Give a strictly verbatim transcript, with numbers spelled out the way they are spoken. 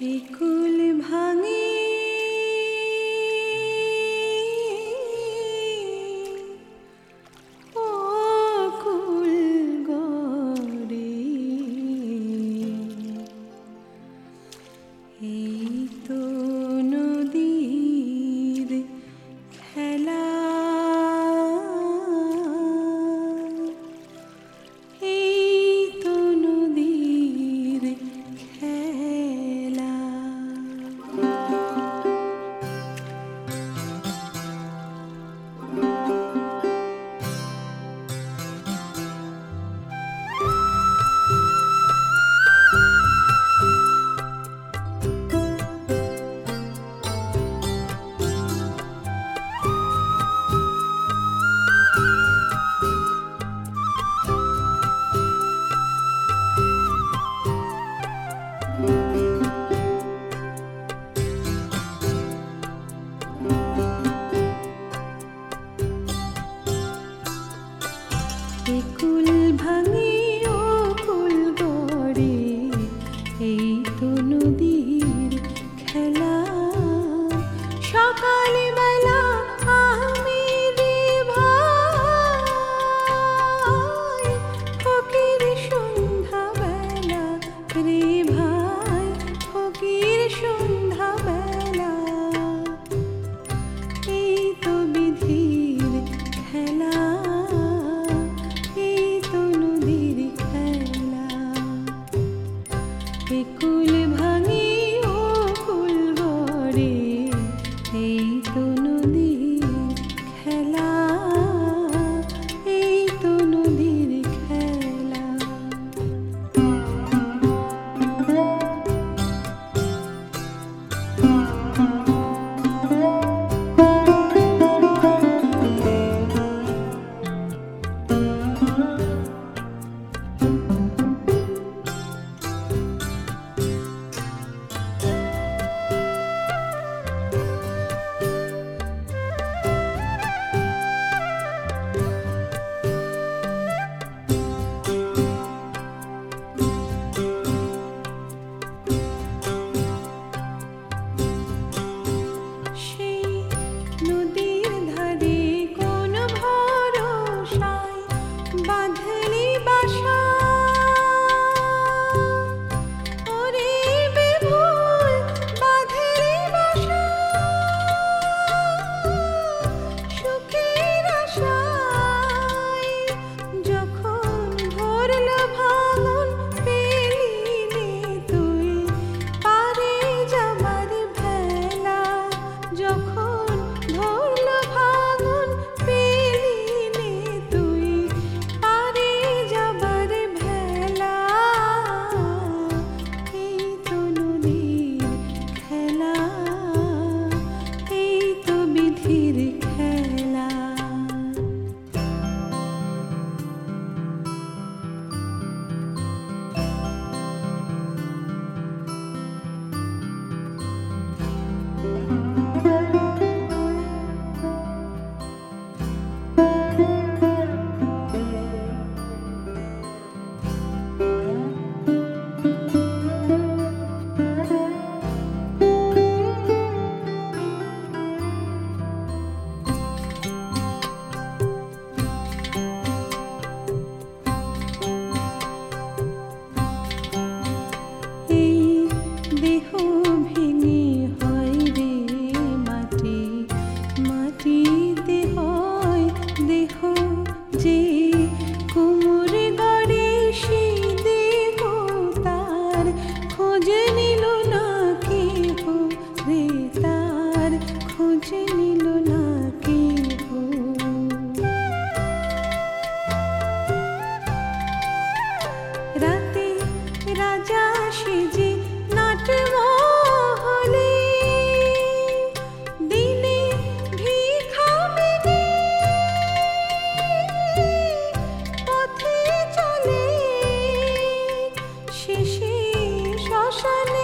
এই কুল ভাঙি ও কুল গড়ে, এই তো নদীর খেলা, এই তো নদীর খেলা। এই কুল ভাঙি ও কুল গড়ে, এই তো নদীর খেলা। সকালবেলা আমি রে ভাই, ফকির সন্ধ্যাবেলা রে ভাই, ফকির সন্ধ্যাবেলা। এই তো বিধির খেলা, এই তো নদীর খেলা। এই কুল ভাঙি ও কুল গড়ে, এই তো নদীর খেলা, এই তো নদীর খেলা। সেই নদীর ধারে কোন ভরসায় বাঁধলি বাসা, ওরে বিভুল বাঁধলি বাসা। সুখের আশায় যখন ধরল ভাঙন, পেলি নে তুই পারে যাবার ভেলা। যখন ধরল ভাঙন, পেলি নে তুই পারে যাবার ভেলা। এই তো নদীর খেলা, এই তো বিধির খেলা। এই দেহ ভেঙে হয় রে মাটি, মাটিতে হয় দেহ যে। কুমোর গড়ে সেই দেহ তার খোঁজ নিল না কেহ রে, তার খোঁজ নিল না কেহ। রাতে রাজা সেজে নাটমহলে, দিনে ভিখারিনী পথে চলে, শেষে শ্মশানে